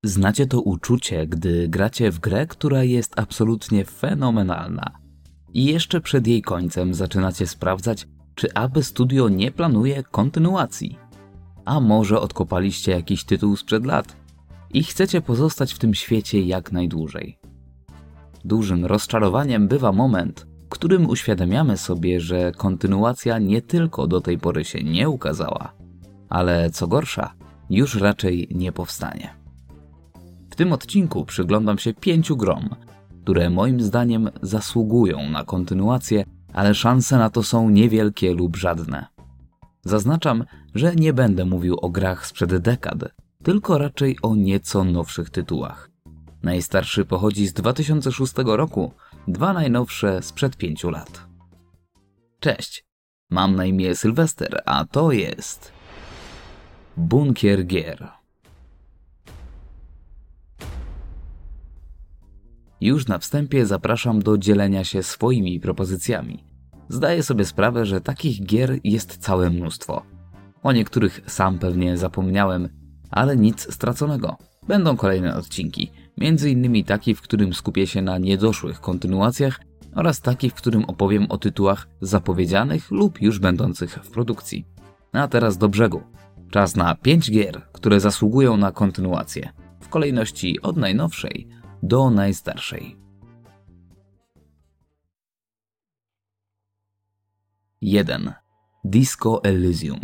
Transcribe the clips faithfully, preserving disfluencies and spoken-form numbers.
Znacie to uczucie, gdy gracie w grę, która jest absolutnie fenomenalna i jeszcze przed jej końcem zaczynacie sprawdzać, czy aby studio nie planuje kontynuacji. A może odkopaliście jakiś tytuł sprzed lat i chcecie pozostać w tym świecie jak najdłużej. Dużym rozczarowaniem bywa moment, w którym uświadamiamy sobie, że kontynuacja nie tylko do tej pory się nie ukazała, ale co gorsza, już raczej nie powstanie. W tym odcinku przyglądam się pięciu grom, które moim zdaniem zasługują na kontynuację, ale szanse na to są niewielkie lub żadne. Zaznaczam, że nie będę mówił o grach sprzed dekad, tylko raczej o nieco nowszych tytułach. Najstarszy pochodzi z dwa tysiące szóstego roku, dwa najnowsze sprzed pięciu lat. Cześć, mam na imię Sylwester, a to jest Bunkier Gier. Już na wstępie zapraszam do dzielenia się swoimi propozycjami. Zdaję sobie sprawę, że takich gier jest całe mnóstwo. O niektórych sam pewnie zapomniałem, ale nic straconego. Będą kolejne odcinki, między innymi taki, w którym skupię się na niedoszłych kontynuacjach oraz taki, w którym opowiem o tytułach zapowiedzianych lub już będących w produkcji. A teraz do brzegu. Czas na pięć gier, które zasługują na kontynuację, w kolejności od najnowszej do najstarszej. jeden. Disco Elysium.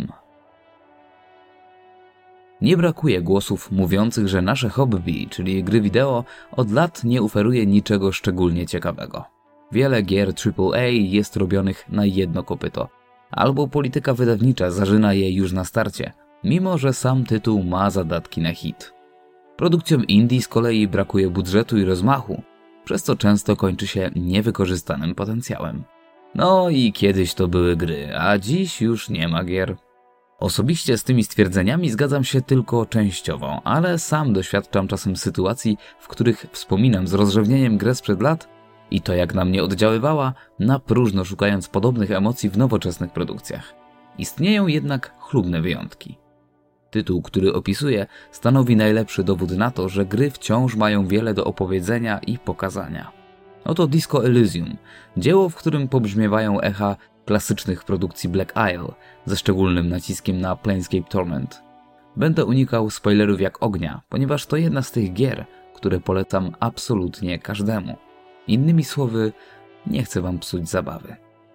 Nie brakuje głosów mówiących, że nasze hobby, czyli gry wideo, od lat nie oferuje niczego szczególnie ciekawego. Wiele gier triple A jest robionych na jedno kopyto, albo polityka wydawnicza zażyna je już na starcie, mimo że sam tytuł ma zadatki na hit. Produkcjom indie z kolei brakuje budżetu i rozmachu, przez co często kończy się niewykorzystanym potencjałem. No i kiedyś to były gry, a dziś już nie ma gier. Osobiście z tymi stwierdzeniami zgadzam się tylko częściowo, ale sam doświadczam czasem sytuacji, w których wspominam z rozrzewnieniem grę sprzed lat i to jak na mnie oddziaływała, na próżno szukając podobnych emocji w nowoczesnych produkcjach. Istnieją jednak chlubne wyjątki. Tytuł, który opisuję, stanowi najlepszy dowód na to, że gry wciąż mają wiele do opowiedzenia i pokazania. Oto Disco Elysium, dzieło, w którym pobrzmiewają echa klasycznych produkcji Black Isle, ze szczególnym naciskiem na Planescape Torment. Będę unikał spoilerów jak ognia, ponieważ to jedna z tych gier, które polecam absolutnie każdemu. Innymi słowy, nie chcę wam psuć zabawy.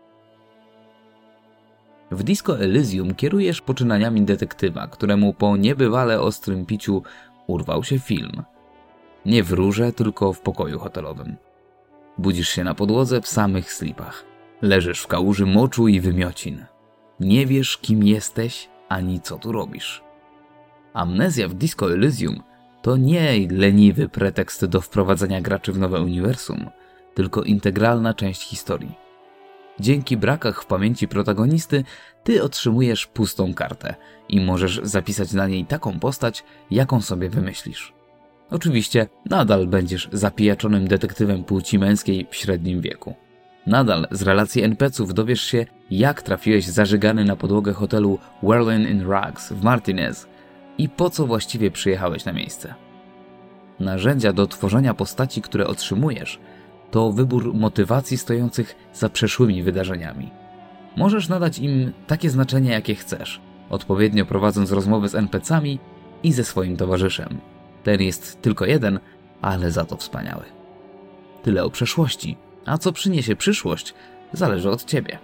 W Disco Elysium kierujesz poczynaniami detektywa, któremu po niebywale ostrym piciu urwał się film. Nie w rurze, tylko w pokoju hotelowym. Budzisz się na podłodze w samych slipach. Leżysz w kałuży moczu i wymiocin. Nie wiesz, kim jesteś, ani co tu robisz. Amnezja w Disco Elysium to nie leniwy pretekst do wprowadzenia graczy w nowe uniwersum, tylko integralna część historii. Dzięki brakach w pamięci protagonisty, ty otrzymujesz pustą kartę i możesz zapisać na niej taką postać, jaką sobie wymyślisz. Oczywiście nadal będziesz zapijaczonym detektywem płci męskiej w średnim wieku. Nadal z relacji en pe ce ów dowiesz się, jak trafiłeś zażygany na podłogę hotelu Whirling in Rags w Martinez i po co właściwie przyjechałeś na miejsce. Narzędzia do tworzenia postaci, które otrzymujesz, to wybór motywacji stojących za przeszłymi wydarzeniami. Możesz nadać im takie znaczenie, jakie chcesz, odpowiednio prowadząc rozmowy z en pe ce ami i ze swoim towarzyszem. Ten jest tylko jeden, ale za to wspaniały. Tyle o przeszłości, a co przyniesie przyszłość, zależy od ciebie.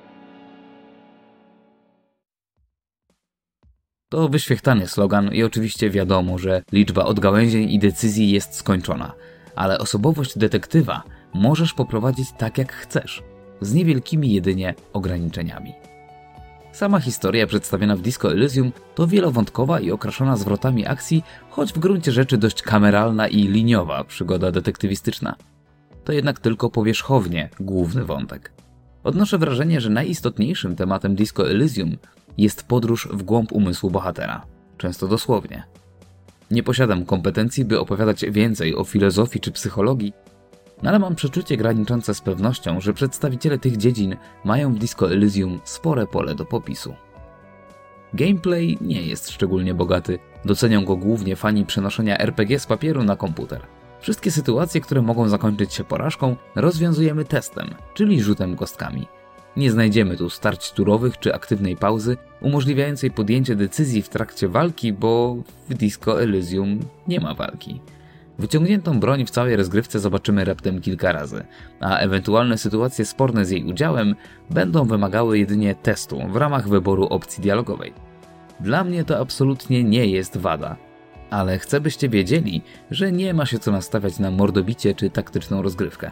To wyświechtany slogan i oczywiście wiadomo, że liczba odgałęzień i decyzji jest skończona, ale osobowość detektywa możesz poprowadzić tak jak chcesz, z niewielkimi jedynie ograniczeniami. Sama historia przedstawiona w Disco Elysium to wielowątkowa i okraszona zwrotami akcji, choć w gruncie rzeczy dość kameralna i liniowa przygoda detektywistyczna. To jednak tylko powierzchownie główny wątek. Odnoszę wrażenie, że najistotniejszym tematem Disco Elysium jest podróż w głąb umysłu bohatera, często dosłownie. Nie posiadam kompetencji, by opowiadać więcej o filozofii czy psychologii, no ale mam przeczucie graniczące z pewnością, że przedstawiciele tych dziedzin mają w Disco Elysium spore pole do popisu. Gameplay nie jest szczególnie bogaty, Docenią go głównie fani przenoszenia er pe gie z papieru na komputer. Wszystkie sytuacje, które mogą zakończyć się porażką, rozwiązujemy testem, czyli rzutem kostkami. Nie znajdziemy tu starć turowych czy aktywnej pauzy umożliwiającej podjęcie decyzji w trakcie walki, bo w Disco Elysium nie ma walki. Wyciągniętą broń w całej rozgrywce zobaczymy raptem kilka razy, a ewentualne sytuacje sporne z jej udziałem będą wymagały jedynie testu w ramach wyboru opcji dialogowej. Dla mnie to absolutnie nie jest wada, ale chcę byście wiedzieli, że nie ma się co nastawiać na mordobicie czy taktyczną rozgrywkę.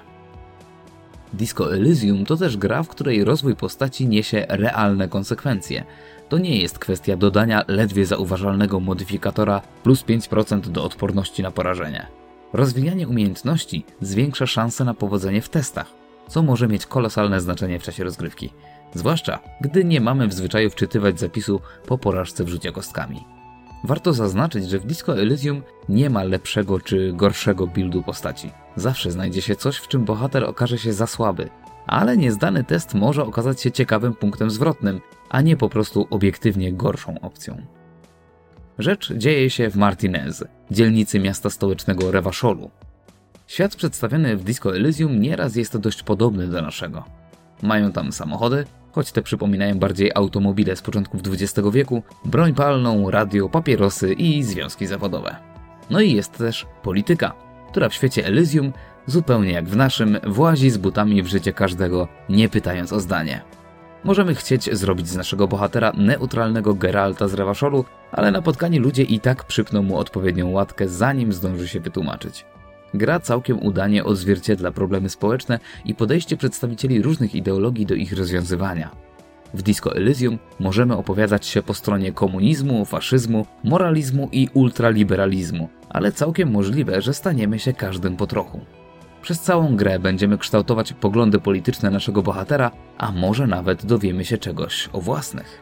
Disco Elysium to też gra, w której rozwój postaci niesie realne konsekwencje. To nie jest kwestia dodania ledwie zauważalnego modyfikatora plus pięć procent do odporności na porażenie. Rozwijanie umiejętności zwiększa szanse na powodzenie w testach, co może mieć kolosalne znaczenie w czasie rozgrywki. Zwłaszcza, gdy nie mamy w zwyczaju wczytywać zapisu po porażce w rzucie kostkami. Warto zaznaczyć, że w Disco Elysium nie ma lepszego czy gorszego buildu postaci. Zawsze znajdzie się coś, w czym bohater okaże się za słaby, ale niezdany test może okazać się ciekawym punktem zwrotnym, a nie po prostu obiektywnie gorszą opcją. Rzecz dzieje się w Martinez, dzielnicy miasta stołecznego Revacholu. Świat przedstawiony w Disco Elysium nieraz jest dość podobny do naszego. Mają tam samochody, choć te przypominają bardziej automobile z początków dwudziestego wieku, broń palną, radio, papierosy i związki zawodowe. No i jest też polityka, która w świecie Elysium, zupełnie jak w naszym, włazi z butami w życie każdego, nie pytając o zdanie. Możemy chcieć zrobić z naszego bohatera neutralnego Geralta z Revacholu, ale napotkani ludzie i tak przypną mu odpowiednią łatkę, zanim zdąży się wytłumaczyć. Gra całkiem udanie odzwierciedla problemy społeczne i podejście przedstawicieli różnych ideologii do ich rozwiązywania. W Disco Elysium możemy opowiadać się po stronie komunizmu, faszyzmu, moralizmu i ultraliberalizmu, ale całkiem możliwe, że staniemy się każdym po trochu. Przez całą grę będziemy kształtować poglądy polityczne naszego bohatera, a może nawet dowiemy się czegoś o własnych.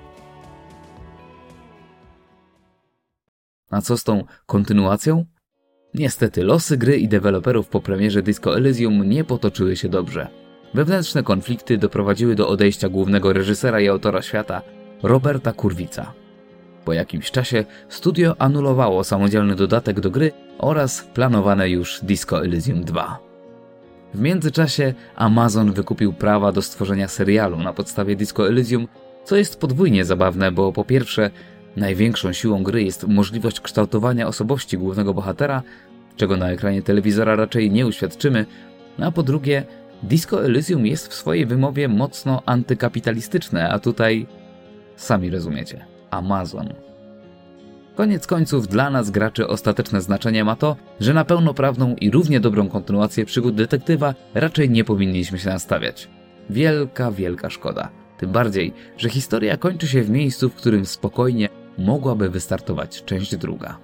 A co z tą kontynuacją? Niestety losy gry i deweloperów po premierze Disco Elysium nie potoczyły się dobrze. Wewnętrzne konflikty doprowadziły do odejścia głównego reżysera i autora świata, Roberta Kurwica. Po jakimś czasie studio anulowało samodzielny dodatek do gry oraz planowane już Disco Elysium dwa. W międzyczasie Amazon wykupił prawa do stworzenia serialu na podstawie Disco Elysium, co jest podwójnie zabawne, bo po pierwsze największą siłą gry jest możliwość kształtowania osobowości głównego bohatera, czego na ekranie telewizora raczej nie uświadczymy, a po drugie Disco Elysium jest w swojej wymowie mocno antykapitalistyczne, a tutaj sami rozumiecie. Amazon. Koniec końców dla nas graczy ostateczne znaczenie ma to, że na pełnoprawną i równie dobrą kontynuację przygód detektywa raczej nie powinniśmy się nastawiać. Wielka, wielka szkoda. Tym bardziej, że historia kończy się w miejscu, w którym spokojnie mogłaby wystartować część druga.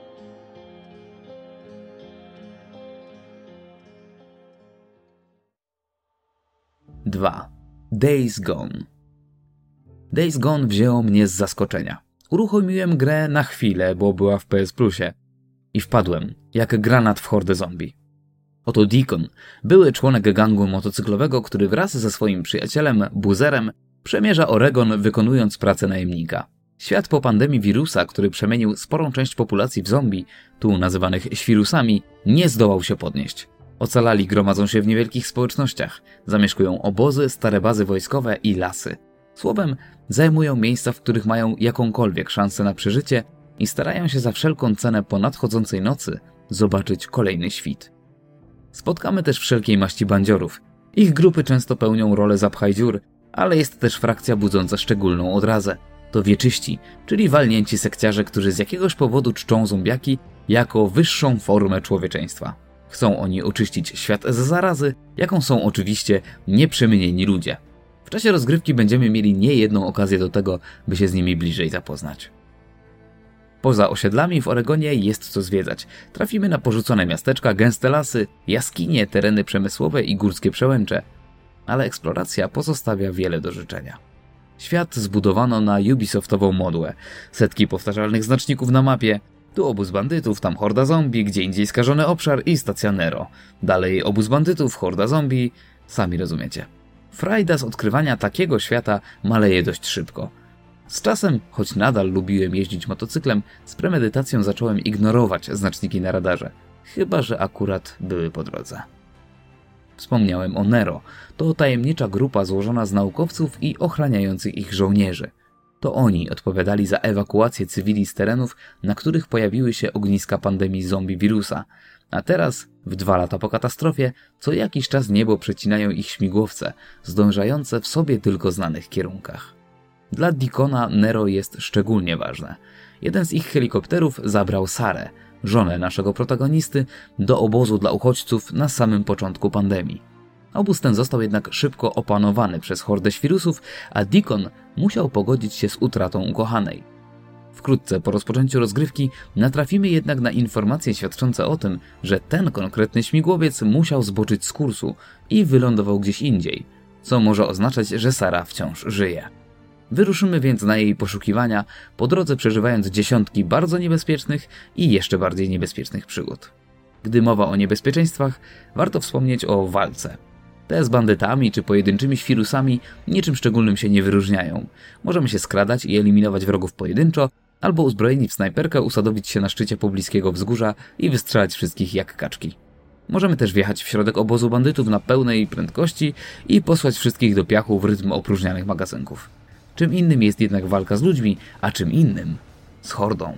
dwa. Days Gone. Days Gone wzięło mnie z zaskoczenia. Uruchomiłem grę na chwilę, bo była w P S Plusie. I wpadłem, jak granat w hordę zombie. Oto Deacon, były członek gangu motocyklowego, który wraz ze swoim przyjacielem, Buzerem, przemierza Oregon, wykonując pracę najemnika. Świat po pandemii wirusa, który przemienił sporą część populacji w zombie, tu nazywanych świrusami, nie zdołał się podnieść. Ocalali gromadzą się w niewielkich społecznościach, zamieszkują obozy, stare bazy wojskowe i lasy. Słowem, zajmują miejsca, w których mają jakąkolwiek szansę na przeżycie i starają się za wszelką cenę po nadchodzącej nocy zobaczyć kolejny świt. Spotkamy też wszelkiej maści bandziorów. Ich grupy często pełnią rolę zapchaj dziur, ale jest też frakcja budząca szczególną odrazę. To wieczyści, czyli walnięci sekciarze, którzy z jakiegoś powodu czczą zombiaki jako wyższą formę człowieczeństwa. Chcą oni oczyścić świat z zarazy, jaką są oczywiście nieprzemienieni ludzie. W czasie rozgrywki będziemy mieli niejedną okazję do tego, by się z nimi bliżej zapoznać. Poza osiedlami w Oregonie jest co zwiedzać. Trafimy na porzucone miasteczka, gęste lasy, jaskinie, tereny przemysłowe i górskie przełęcze. Ale eksploracja pozostawia wiele do życzenia. Świat zbudowano na Ubisoftową modłę. Setki powtarzalnych znaczników na mapie. Tu obóz bandytów, tam horda zombie, gdzie indziej skażony obszar i stacja Nero. Dalej obóz bandytów, horda zombie. Sami rozumiecie. Frajda z odkrywania takiego świata maleje dość szybko. Z czasem, choć nadal lubiłem jeździć motocyklem, z premedytacją zacząłem ignorować znaczniki na radarze, chyba że akurat były po drodze. Wspomniałem o Nero. To tajemnicza grupa złożona z naukowców i ochraniających ich żołnierzy. To oni odpowiadali za ewakuację cywili z terenów, na których pojawiły się ogniska pandemii zombie wirusa. A teraz, w dwa lata po katastrofie, co jakiś czas niebo przecinają ich śmigłowce, zdążające w sobie tylko znanych kierunkach. Dla Deacona Nero jest szczególnie ważne. Jeden z ich helikopterów zabrał Sarę, żonę naszego protagonisty, do obozu dla uchodźców na samym początku pandemii. Obóz ten został jednak szybko opanowany przez hordę świrusów, a Deacon musiał pogodzić się z utratą ukochanej. Wkrótce po rozpoczęciu rozgrywki natrafimy jednak na informacje świadczące o tym, że ten konkretny śmigłowiec musiał zboczyć z kursu i wylądował gdzieś indziej, co może oznaczać, że Sara wciąż żyje. Wyruszymy więc na jej poszukiwania, po drodze przeżywając dziesiątki bardzo niebezpiecznych i jeszcze bardziej niebezpiecznych przygód. Gdy mowa o niebezpieczeństwach, warto wspomnieć o walce. Te z bandytami czy pojedynczymi świrusami niczym szczególnym się nie wyróżniają. Możemy się skradać i eliminować wrogów pojedynczo, albo uzbrojeni w snajperkę usadowić się na szczycie pobliskiego wzgórza i wystrzelać wszystkich jak kaczki. Możemy też wjechać w środek obozu bandytów na pełnej prędkości i posłać wszystkich do piachu w rytm opróżnianych magazynków. Czym innym jest jednak walka z ludźmi, a czym innym z hordą.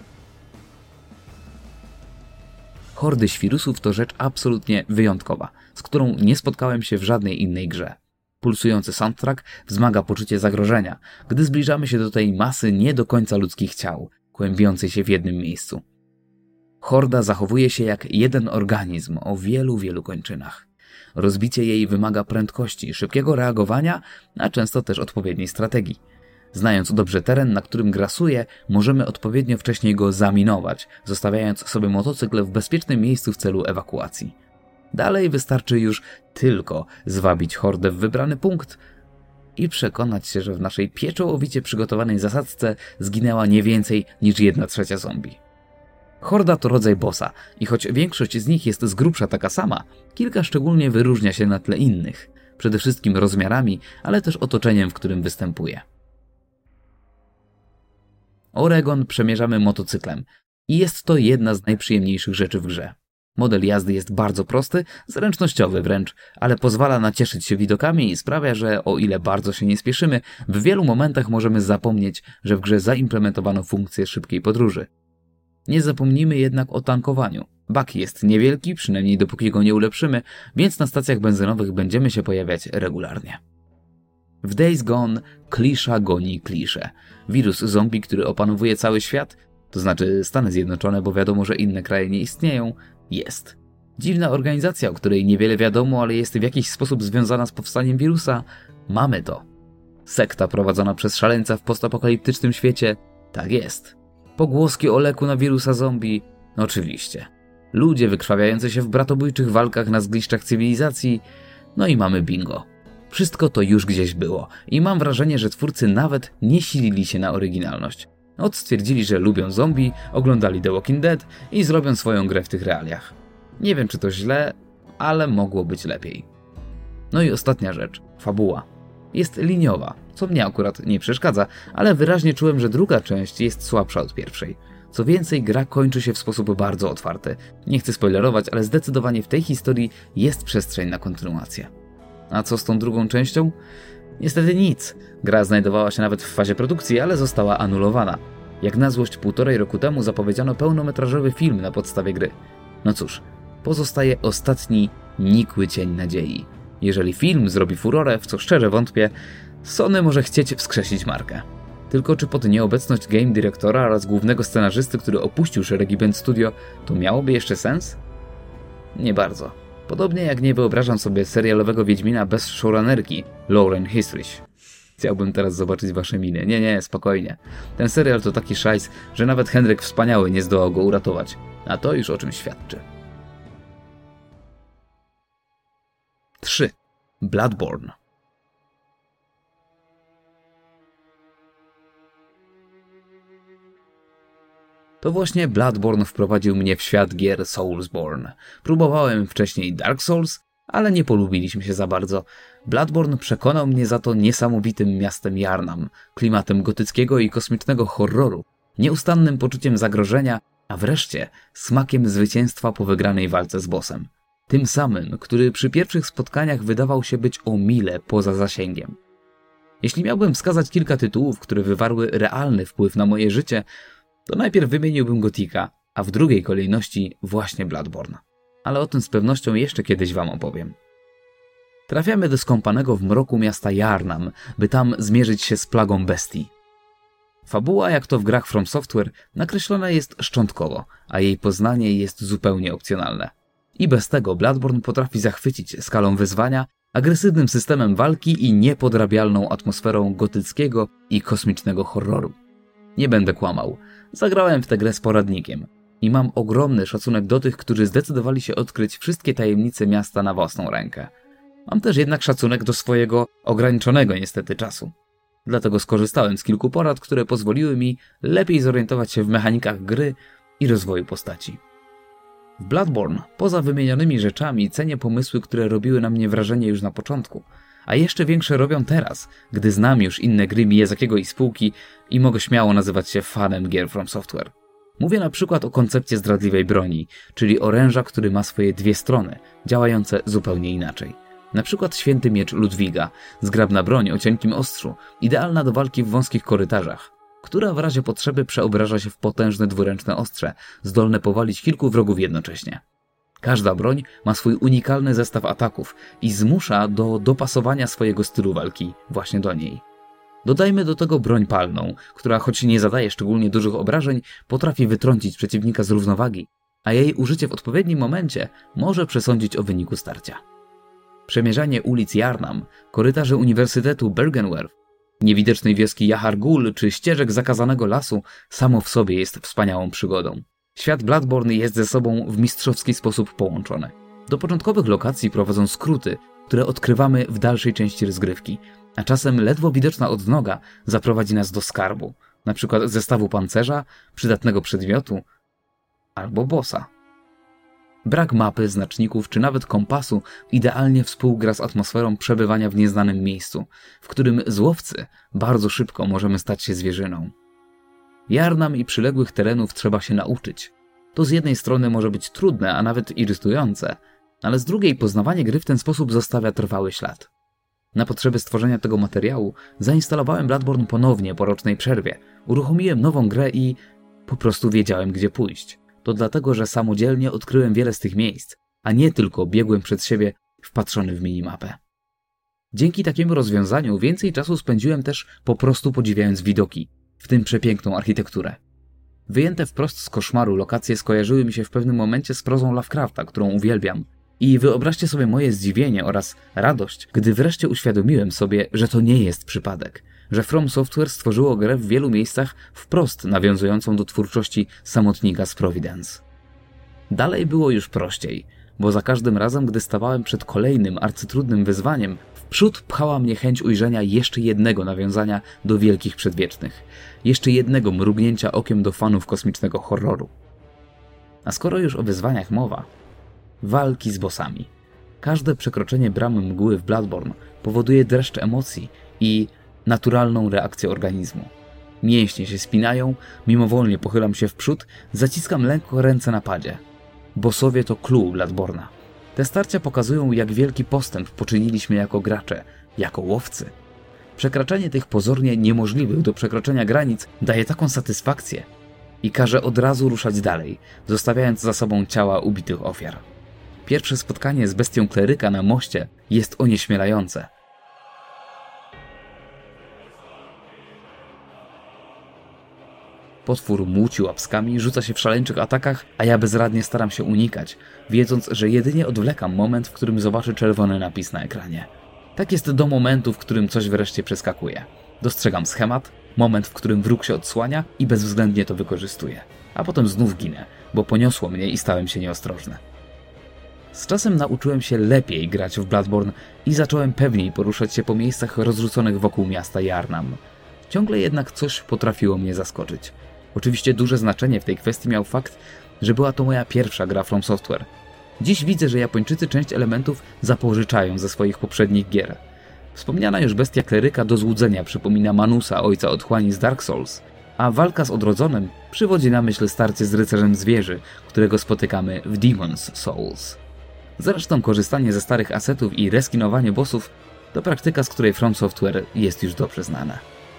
Hordy świrusów to rzecz absolutnie wyjątkowa, z którą nie spotkałem się w żadnej innej grze. Pulsujący soundtrack wzmaga poczucie zagrożenia, gdy zbliżamy się do tej masy nie do końca ludzkich ciał, kłębiącej się w jednym miejscu. Horda zachowuje się jak jeden organizm o wielu, wielu kończynach. Rozbicie jej wymaga prędkości, szybkiego reagowania, a często też odpowiedniej strategii. Znając dobrze teren, na którym grasuje, możemy odpowiednio wcześniej go zaminować, zostawiając sobie motocykl w bezpiecznym miejscu w celu ewakuacji. Dalej wystarczy już tylko zwabić hordę w wybrany punkt i przekonać się, że w naszej pieczołowicie przygotowanej zasadzce zginęła nie więcej niż jedna trzecia zombie. Horda to rodzaj bossa i choć większość z nich jest z grubsza taka sama, kilka szczególnie wyróżnia się na tle innych. Przede wszystkim rozmiarami, ale też otoczeniem, w którym występuje. Oregon przemierzamy motocyklem i jest to jedna z najprzyjemniejszych rzeczy w grze. Model jazdy jest bardzo prosty, zręcznościowy wręcz, ale pozwala nacieszyć się widokami i sprawia, że o ile bardzo się nie spieszymy, w wielu momentach możemy zapomnieć, że w grze zaimplementowano funkcję szybkiej podróży. Nie zapomnijmy jednak o tankowaniu. Bak jest niewielki, przynajmniej dopóki go nie ulepszymy, więc na stacjach benzynowych będziemy się pojawiać regularnie. W Days Gone klisza goni kliszę. Wirus zombie, który opanowuje cały świat, to znaczy Stany Zjednoczone, bo wiadomo, że inne kraje nie istnieją, jest. Dziwna organizacja, o której niewiele wiadomo, ale jest w jakiś sposób związana z powstaniem wirusa, mamy to. Sekta prowadzona przez szaleńca w postapokaliptycznym świecie, tak jest. Pogłoski o leku na wirusa zombie, oczywiście. Ludzie wykrwawiający się w bratobójczych walkach na zgliszczach cywilizacji, no i mamy bingo. Wszystko to już gdzieś było i mam wrażenie, że twórcy nawet nie silili się na oryginalność. Od stwierdzili, że lubią zombie, oglądali The Walking Dead i zrobią swoją grę w tych realiach. Nie wiem, czy to źle, ale mogło być lepiej. No i ostatnia rzecz, fabuła. Jest liniowa, co mnie akurat nie przeszkadza, ale wyraźnie czułem, że druga część jest słabsza od pierwszej. Co więcej, gra kończy się w sposób bardzo otwarty. Nie chcę spoilerować, ale zdecydowanie w tej historii jest przestrzeń na kontynuację. A co z tą drugą częścią? Niestety nic. Gra znajdowała się nawet w fazie produkcji, ale została anulowana. Jak na złość półtorej roku temu zapowiedziano pełnometrażowy film na podstawie gry. No cóż, pozostaje ostatni nikły cień nadziei. Jeżeli film zrobi furorę, w co szczerze wątpię, Sony może chcieć wskrzesić markę. Tylko czy pod nieobecność game dyrektora oraz głównego scenarzysty, który opuścił szeregi Bend Studio, to miałoby jeszcze sens? Nie bardzo. Podobnie jak nie wyobrażam sobie serialowego Wiedźmina bez showrunnerki Lauren Hissrich. Chciałbym teraz zobaczyć wasze miny. Nie, nie, spokojnie. Ten serial to taki szajs, że nawet Henryk Wspaniały nie zdołał go uratować. A to już o czym świadczy. trzy. Bloodborne. To właśnie Bloodborne wprowadził mnie w świat gier Soulsborne. Próbowałem wcześniej Dark Souls, ale nie polubiliśmy się za bardzo. Bloodborne przekonał mnie za to niesamowitym miastem Yharnam, klimatem gotyckiego i kosmicznego horroru, nieustannym poczuciem zagrożenia, a wreszcie smakiem zwycięstwa po wygranej walce z bossem. Tym samym, który przy pierwszych spotkaniach wydawał się być o mile poza zasięgiem. Jeśli miałbym wskazać kilka tytułów, które wywarły realny wpływ na moje życie, to najpierw wymieniłbym Gothica, a w drugiej kolejności właśnie Bloodborne. Ale o tym z pewnością jeszcze kiedyś wam opowiem. Trafiamy do skąpanego w mroku miasta Yharnam, by tam zmierzyć się z plagą bestii. Fabuła, jak to w grach From Software, nakreślona jest szczątkowo, a jej poznanie jest zupełnie opcjonalne. I bez tego Bloodborne potrafi zachwycić skalą wyzwania, agresywnym systemem walki i niepodrabialną atmosferą gotyckiego i kosmicznego horroru. Nie będę kłamał, zagrałem w tę grę z poradnikiem i mam ogromny szacunek do tych, którzy zdecydowali się odkryć wszystkie tajemnice miasta na własną rękę. Mam też jednak szacunek do swojego ograniczonego niestety czasu. Dlatego skorzystałem z kilku porad, które pozwoliły mi lepiej zorientować się w mechanikach gry i rozwoju postaci. W Bloodborne, poza wymienionymi rzeczami, cenię pomysły, które robiły na mnie wrażenie już na początku, a jeszcze większe robią teraz, gdy znam już inne gry Miyazakiego i spółki i mogę śmiało nazywać się fanem gier From Software. Mówię na przykład o koncepcie zdradliwej broni, czyli oręża, który ma swoje dwie strony, działające zupełnie inaczej. Na przykład święty miecz Ludwiga, zgrabna broń o cienkim ostrzu, idealna do walki w wąskich korytarzach, która w razie potrzeby przeobraża się w potężne dwuręczne ostrze, zdolne powalić kilku wrogów jednocześnie. Każda broń ma swój unikalny zestaw ataków i zmusza do dopasowania swojego stylu walki właśnie do niej. Dodajmy do tego broń palną, która choć nie zadaje szczególnie dużych obrażeń, potrafi wytrącić przeciwnika z równowagi, a jej użycie w odpowiednim momencie może przesądzić o wyniku starcia. Przemierzanie ulic Yharnam, korytarzy Uniwersytetu Byrgenwerth, niewidocznej wioski Jahar Gul czy ścieżek zakazanego lasu samo w sobie jest wspaniałą przygodą. Świat Bloodborne jest ze sobą w mistrzowski sposób połączony. Do początkowych lokacji prowadzą skróty, które odkrywamy w dalszej części rozgrywki, a czasem ledwo widoczna odnoga zaprowadzi nas do skarbu, na przykład zestawu pancerza, przydatnego przedmiotu albo bossa. Brak mapy, znaczników czy nawet kompasu idealnie współgra z atmosferą przebywania w nieznanym miejscu, w którym z łowcy bardzo szybko możemy stać się zwierzyną. Yharnam i przyległych terenów trzeba się nauczyć. To z jednej strony może być trudne, a nawet irytujące, ale z drugiej poznawanie gry w ten sposób zostawia trwały ślad. Na potrzeby stworzenia tego materiału zainstalowałem Bloodborne ponownie po rocznej przerwie, uruchomiłem nową grę i po prostu wiedziałem, gdzie pójść. To dlatego, że samodzielnie odkryłem wiele z tych miejsc, a nie tylko biegłem przed siebie wpatrzony w minimapę. Dzięki takiemu rozwiązaniu więcej czasu spędziłem też po prostu podziwiając widoki, w tym przepiękną architekturę. Wyjęte wprost z koszmaru lokacje skojarzyły mi się w pewnym momencie z prozą Lovecrafta, którą uwielbiam. I wyobraźcie sobie moje zdziwienie oraz radość, gdy wreszcie uświadomiłem sobie, że to nie jest przypadek, że From Software stworzyło grę w wielu miejscach wprost nawiązującą do twórczości samotnika z Providence. Dalej było już prościej, bo za każdym razem, gdy stawałem przed kolejnym arcytrudnym wyzwaniem, w przód pchała mnie chęć ujrzenia jeszcze jednego nawiązania do wielkich przedwiecznych, jeszcze jednego mrugnięcia okiem do fanów kosmicznego horroru. A skoro już o wyzwaniach mowa, walki z bossami. Każde przekroczenie bramy mgły w Bloodborne powoduje dreszcz emocji i naturalną reakcję organizmu. Mięśnie się spinają, mimowolnie pochylam się w przód, zaciskam lekko ręce na padzie. Bossowie to clue Bloodborne'a. Te starcia pokazują, jak wielki postęp poczyniliśmy jako gracze, jako łowcy. Przekraczanie tych pozornie niemożliwych do przekroczenia granic daje taką satysfakcję i każe od razu ruszać dalej, zostawiając za sobą ciała ubitych ofiar. Pierwsze spotkanie z bestią kleryka na moście jest onieśmielające. Potwór młóci łapskami, rzuca się w szaleńczych atakach, a ja bezradnie staram się unikać, wiedząc, że jedynie odwlekam moment, w którym zobaczę czerwony napis na ekranie. Tak jest do momentu, w którym coś wreszcie przeskakuje. Dostrzegam schemat, moment, w którym wróg się odsłania i bezwzględnie to wykorzystuję. A potem znów ginę, bo poniosło mnie i stałem się nieostrożny. Z czasem nauczyłem się lepiej grać w Bloodborne i zacząłem pewniej poruszać się po miejscach rozrzuconych wokół miasta Yharnam. Ciągle jednak coś potrafiło mnie zaskoczyć. Oczywiście duże znaczenie w tej kwestii miał fakt, że była to moja pierwsza gra From Software. Dziś widzę, że Japończycy część elementów zapożyczają ze swoich poprzednich gier. Wspomniana już bestia kleryka do złudzenia przypomina Manusa, ojca otchłani z Dark Souls, a walka z odrodzonym przywodzi na myśl starcie z rycerzem zwierzy, którego spotykamy w Demon's Souls. Zresztą korzystanie ze starych asetów i reskinowanie bossów to praktyka, z której From Software jest już dobrze znana.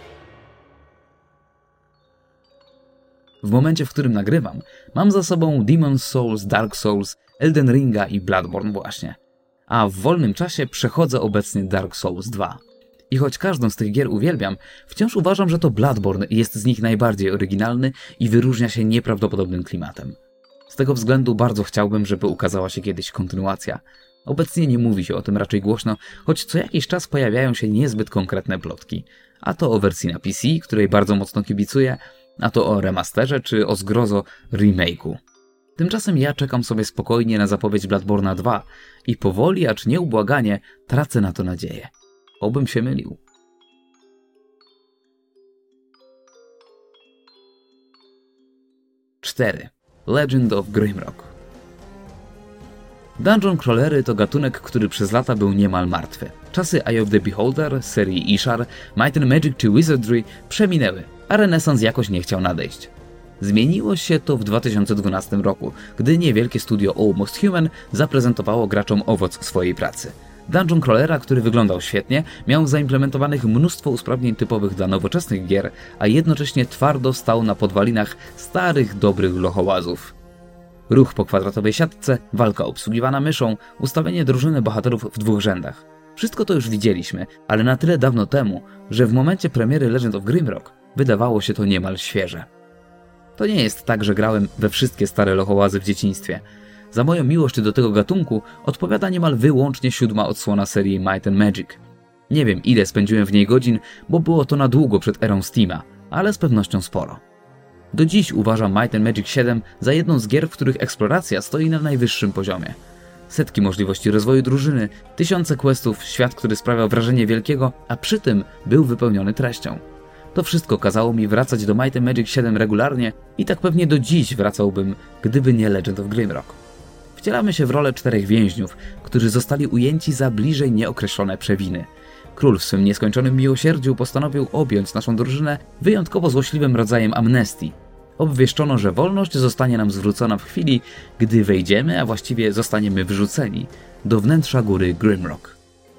W momencie, w którym nagrywam, mam za sobą Demon's Souls, Dark Souls, Elden Ringa i Bloodborne właśnie. A w wolnym czasie przechodzę obecnie Dark Souls dwa. I choć każdą z tych gier uwielbiam, wciąż uważam, że to Bloodborne jest z nich najbardziej oryginalny i wyróżnia się nieprawdopodobnym klimatem. Z tego względu bardzo chciałbym, żeby ukazała się kiedyś kontynuacja. Obecnie nie mówi się o tym raczej głośno, choć co jakiś czas pojawiają się niezbyt konkretne plotki. A to o wersji na P C, której bardzo mocno kibicuję, a to o remasterze czy o zgrozo remake'u. Tymczasem ja czekam sobie spokojnie na zapowiedź Bloodborne'a dwa i powoli, acz nieubłaganie, tracę na to nadzieję. Obym się mylił. cztery. Legend of Grimrock. Dungeon crawlery to gatunek, który przez lata był niemal martwy. Czasy Eye of the Beholder, serii Ishar, Might and Magic czy Wizardry przeminęły, a renesans jakoś nie chciał nadejść. Zmieniło się to w dwa tysiące dwunastym roku, gdy niewielkie studio Almost Human zaprezentowało graczom owoc swojej pracy. Dungeon crawlera, który wyglądał świetnie, miał zaimplementowanych mnóstwo usprawnień typowych dla nowoczesnych gier, a jednocześnie twardo stał na podwalinach starych, dobrych lochołazów. Ruch po kwadratowej siatce, walka obsługiwana myszą, ustawienie drużyny bohaterów w dwóch rzędach. Wszystko to już widzieliśmy, ale na tyle dawno temu, że w momencie premiery Legend of Grimrock wydawało się to niemal świeże. To nie jest tak, że grałem we wszystkie stare lochołazy w dzieciństwie. Za moją miłość do tego gatunku odpowiada niemal wyłącznie siódma odsłona serii Might and Magic. Nie wiem, ile spędziłem w niej godzin, bo było to na długo przed erą Steama, ale z pewnością sporo. Do dziś uważam Might and Magic siedem za jedną z gier, w których eksploracja stoi na najwyższym poziomie. Setki możliwości rozwoju drużyny, tysiące questów, świat, który sprawiał wrażenie wielkiego, a przy tym był wypełniony treścią. To wszystko kazało mi wracać do Might and Magic siedem regularnie i tak pewnie do dziś wracałbym, gdyby nie Legend of Grimrock. Wcielamy się w rolę czterech więźniów, którzy zostali ujęci za bliżej nieokreślone przewiny. Król w swym nieskończonym miłosierdziu postanowił objąć naszą drużynę wyjątkowo złośliwym rodzajem amnestii. Obwieszczono, że wolność zostanie nam zwrócona w chwili, gdy wejdziemy, a właściwie zostaniemy wyrzuceni do wnętrza góry Grimrock.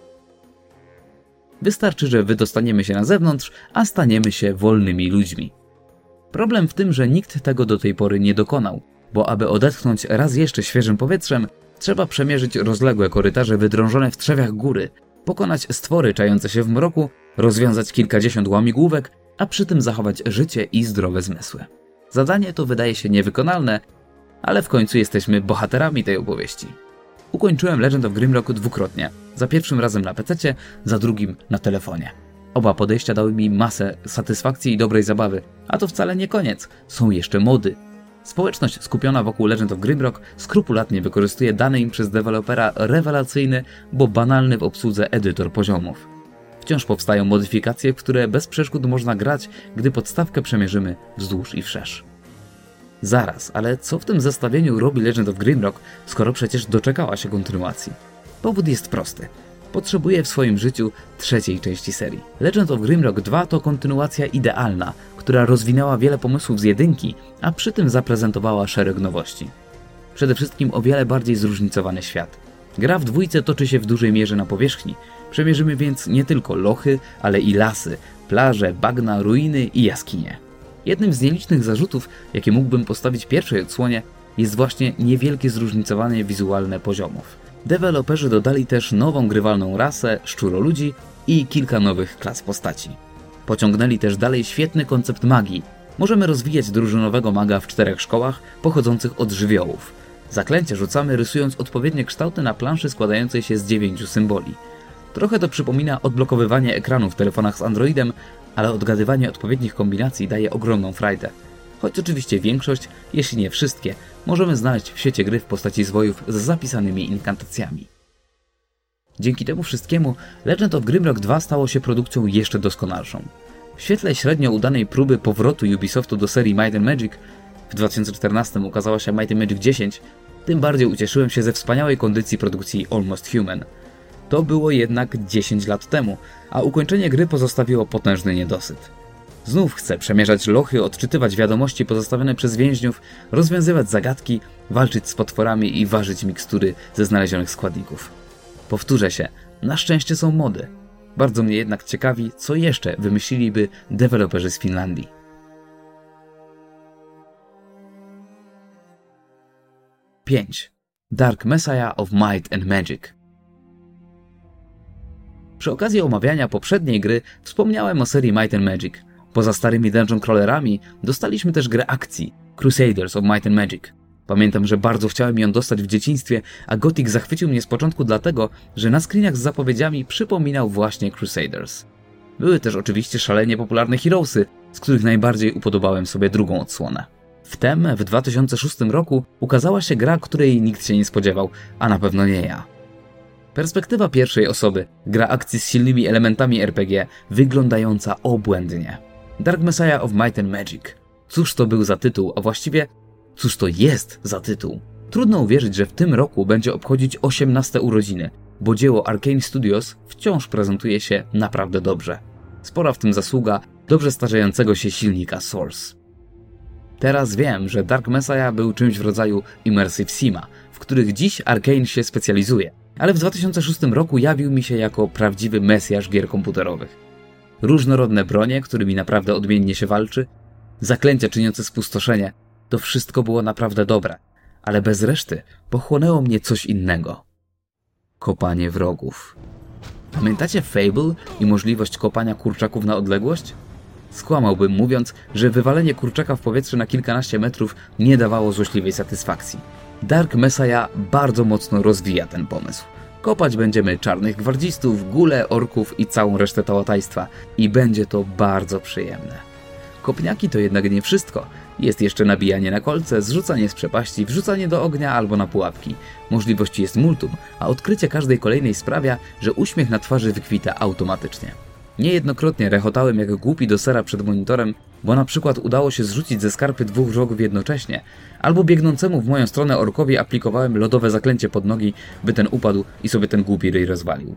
Wystarczy, że wydostaniemy się na zewnątrz, a staniemy się wolnymi ludźmi. Problem w tym, że nikt tego do tej pory nie dokonał, bo aby odetchnąć raz jeszcze świeżym powietrzem, trzeba przemierzyć rozległe korytarze wydrążone w trzewiach góry, pokonać stwory czające się w mroku, rozwiązać kilkadziesiąt łamigłówek, a przy tym zachować życie i zdrowe zmysły. Zadanie to wydaje się niewykonalne, ale w końcu jesteśmy bohaterami tej opowieści. Ukończyłem Legend of Grimrock dwukrotnie. Za pierwszym razem na pececie, za drugim na telefonie. Oba podejścia dały mi masę satysfakcji i dobrej zabawy, a to wcale nie koniec. Są jeszcze mody. Społeczność skupiona wokół Legend of Grimrock skrupulatnie wykorzystuje dany im przez dewelopera rewelacyjny, bo banalny w obsłudze edytor poziomów. Wciąż powstają modyfikacje, w które bez przeszkód można grać, gdy podstawkę przemierzymy wzdłuż i wszerz. Zaraz, ale co w tym zestawieniu robi Legend of Grimrock, skoro przecież doczekała się kontynuacji? Powód jest prosty. Potrzebuje w swoim życiu trzeciej części serii. Legend of Grimrock dwa to kontynuacja idealna, która rozwinęła wiele pomysłów z jedynki, a przy tym zaprezentowała szereg nowości. Przede wszystkim o wiele bardziej zróżnicowany świat. Gra w dwójce toczy się w dużej mierze na powierzchni. Przemierzymy więc nie tylko lochy, ale i lasy, plaże, bagna, ruiny i jaskinie. Jednym z nielicznych zarzutów, jakie mógłbym postawić pierwszej odsłonie, jest właśnie niewielkie zróżnicowanie wizualne poziomów. Deweloperzy dodali też nową grywalną rasę, szczuroludzi i kilka nowych klas postaci. Pociągnęli też dalej świetny koncept magii. Możemy rozwijać drużynowego maga w czterech szkołach pochodzących od żywiołów. Zaklęcia rzucamy rysując odpowiednie kształty na planszy składającej się z dziewięciu symboli. Trochę to przypomina odblokowywanie ekranu w telefonach z Androidem, ale odgadywanie odpowiednich kombinacji daje ogromną frajdę. Choć oczywiście większość, jeśli nie wszystkie, możemy znaleźć w świecie gry w postaci zwojów z zapisanymi inkantacjami. Dzięki temu wszystkiemu Legend of Grimrock dwa stało się produkcją jeszcze doskonalszą. W świetle średnio udanej próby powrotu Ubisoftu do serii Might and Magic, w dwa tysiące czternastym ukazała się Might and Magic dziesięć, Tym bardziej ucieszyłem się ze wspaniałej kondycji produkcji Almost Human. To było jednak dziesięć lat temu, a ukończenie gry pozostawiło potężny niedosyt. Znów chcę przemierzać lochy, odczytywać wiadomości pozostawione przez więźniów, rozwiązywać zagadki, walczyć z potworami i ważyć mikstury ze znalezionych składników. Powtórzę się, na szczęście są mody. Bardzo mnie jednak ciekawi, co jeszcze wymyśliliby deweloperzy z Finlandii. pięć. Dark Messiah of Might and Magic. Przy okazji omawiania poprzedniej gry wspomniałem o serii Might and Magic. Poza starymi dungeon crawlerami dostaliśmy też grę akcji Crusaders of Might and Magic. Pamiętam, że bardzo chciałem ją dostać w dzieciństwie, a Gothic zachwycił mnie z początku dlatego, że na screenach z zapowiedziami przypominał właśnie Crusaders. Były też oczywiście szalenie popularne Heroesy, z których najbardziej upodobałem sobie drugą odsłonę. Wtem w dwa tysiące szóstym roku ukazała się gra, której nikt się nie spodziewał, a na pewno nie ja. Perspektywa pierwszej osoby, gra akcji z silnymi elementami er pe gie, wyglądająca obłędnie. Dark Messiah of Might and Magic. Cóż to był za tytuł, a właściwie cóż to jest za tytuł? Trudno uwierzyć, że w tym roku będzie obchodzić osiemnaste urodziny, bo dzieło Arkane Studios wciąż prezentuje się naprawdę dobrze. Spora w tym zasługa dobrze starzejącego się silnika Source. Teraz wiem, że Dark Messiah był czymś w rodzaju Immersive Sima, w których dziś Arkane się specjalizuje, ale w dwa tysiące szóstym roku jawił mi się jako prawdziwy mesjasz gier komputerowych. Różnorodne bronie, którymi naprawdę odmiennie się walczy, zaklęcia czyniące spustoszenie, to wszystko było naprawdę dobre, ale bez reszty pochłonęło mnie coś innego. Kopanie wrogów. Pamiętacie Fable i możliwość kopania kurczaków na odległość? Skłamałbym mówiąc, że wywalenie kurczaka w powietrze na kilkanaście metrów nie dawało złośliwej satysfakcji. Dark Messiah bardzo mocno rozwija ten pomysł. Kopać będziemy czarnych gwardzistów, gule, orków i całą resztę tałatajstwa i będzie to bardzo przyjemne. Kopniaki to jednak nie wszystko. Jest jeszcze nabijanie na kolce, zrzucanie z przepaści, wrzucanie do ognia albo na pułapki. Możliwości jest multum, a odkrycie każdej kolejnej sprawia, że uśmiech na twarzy wykwita automatycznie. Niejednokrotnie rechotałem jak głupi do sera przed monitorem, bo na przykład udało się zrzucić ze skarpy dwóch wrogów jednocześnie, albo biegnącemu w moją stronę orkowi aplikowałem lodowe zaklęcie pod nogi, by ten upadł i sobie ten głupi ryj rozwalił.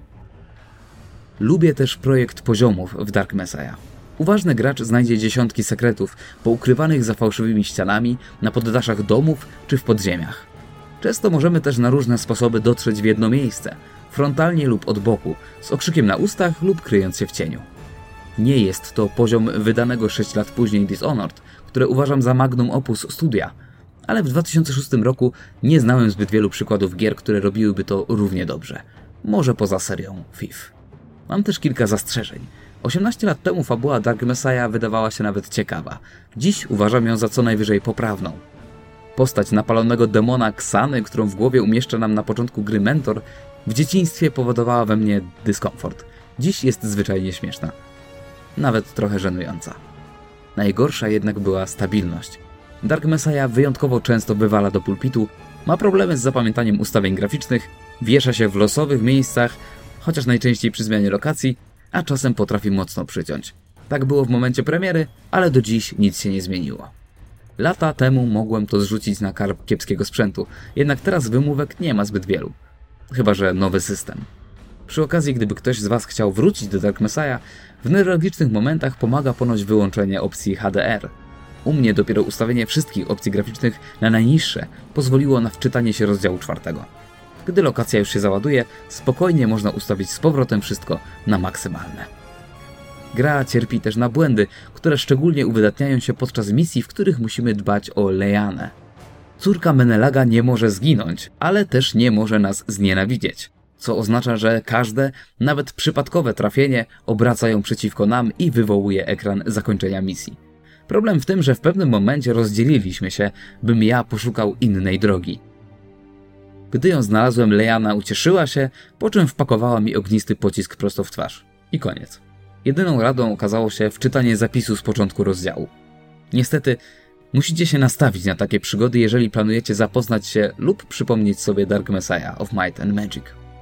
Lubię też projekt poziomów w Dark Messiah. Uważny gracz znajdzie dziesiątki sekretów, poukrywanych za fałszywymi ścianami, na poddaszach domów czy w podziemiach. Często możemy też na różne sposoby dotrzeć w jedno miejsce, frontalnie lub od boku, z okrzykiem na ustach lub kryjąc się w cieniu. Nie jest to poziom wydanego sześć lat później Dishonored, które uważam za magnum opus studia, ale w dwa tysiące szóstym roku nie znałem zbyt wielu przykładów gier, które robiłyby to równie dobrze. Może poza serią F I F. Mam też kilka zastrzeżeń. osiemnaście lat temu fabuła Dark Messiah wydawała się nawet ciekawa. Dziś uważam ją za co najwyżej poprawną. Postać napalonego demona Ksany, którą w głowie umieszcza nam na początku gry mentor, w dzieciństwie powodowała we mnie dyskomfort. Dziś jest zwyczajnie śmieszna. Nawet trochę żenująca. Najgorsza jednak była stabilność. Dark Messiah wyjątkowo często wywala do pulpitu, ma problemy z zapamiętaniem ustawień graficznych, wiesza się w losowych miejscach, chociaż najczęściej przy zmianie lokacji, a czasem potrafi mocno przyciąć. Tak było w momencie premiery, ale do dziś nic się nie zmieniło. Lata temu mogłem to zrzucić na karb kiepskiego sprzętu, jednak teraz wymówek nie ma zbyt wielu. Chyba że nowy system. Przy okazji, gdyby ktoś z Was chciał wrócić do Dark Messiah, w neurologicznych momentach pomaga ponoć wyłączenie opcji H D R. U mnie dopiero ustawienie wszystkich opcji graficznych na najniższe pozwoliło na wczytanie się rozdziału czwartego. Gdy lokacja już się załaduje, spokojnie można ustawić z powrotem wszystko na maksymalne. Gra cierpi też na błędy, które szczególnie uwydatniają się podczas misji, w których musimy dbać o Leanę. Córka Menelaga nie może zginąć, ale też nie może nas znienawidzieć, co oznacza, że każde, nawet przypadkowe trafienie obraca ją przeciwko nam i wywołuje ekran zakończenia misji. Problem w tym, że w pewnym momencie rozdzieliliśmy się, bym ja poszukał innej drogi. Gdy ją znalazłem, Leana ucieszyła się, po czym wpakowała mi ognisty pocisk prosto w twarz. I koniec. Jedyną radą okazało się wczytanie zapisu z początku rozdziału. Niestety, musicie się nastawić na takie przygody, jeżeli planujecie zapoznać się lub przypomnieć sobie Dark Messiah of Might and Magic.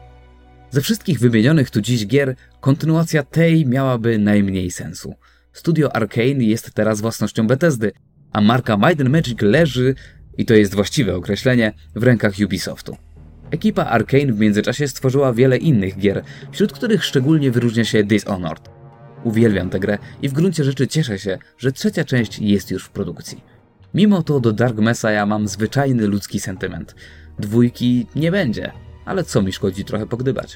Ze wszystkich wymienionych tu dziś gier, kontynuacja tej miałaby najmniej sensu. Studio Arkane jest teraz własnością Bethesdy, a marka Might and Magic leży, I to jest właściwe określenie, w rękach Ubisoftu. Ekipa Arkane w międzyczasie stworzyła wiele innych gier, wśród których szczególnie wyróżnia się Dishonored. Uwielbiam tę grę i w gruncie rzeczy cieszę się, że trzecia część jest już w produkcji. Mimo to do Dark Messiah mam zwyczajny ludzki sentyment. Dwójki nie będzie, ale co mi szkodzi trochę pogdybać.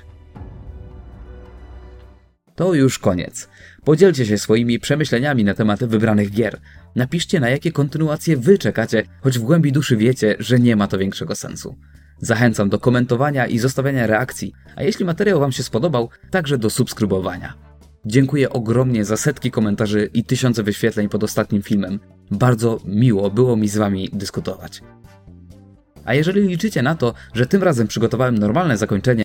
To już koniec. Podzielcie się swoimi przemyśleniami na temat wybranych gier. Napiszcie, na jakie kontynuacje wy czekacie, choć w głębi duszy wiecie, że nie ma to większego sensu. Zachęcam do komentowania i zostawiania reakcji, a jeśli materiał wam się spodobał, także do subskrybowania. Dziękuję ogromnie za setki komentarzy i tysiące wyświetleń pod ostatnim filmem. Bardzo miło było mi z wami dyskutować. A jeżeli liczycie na to, że tym razem przygotowałem normalne zakończenie,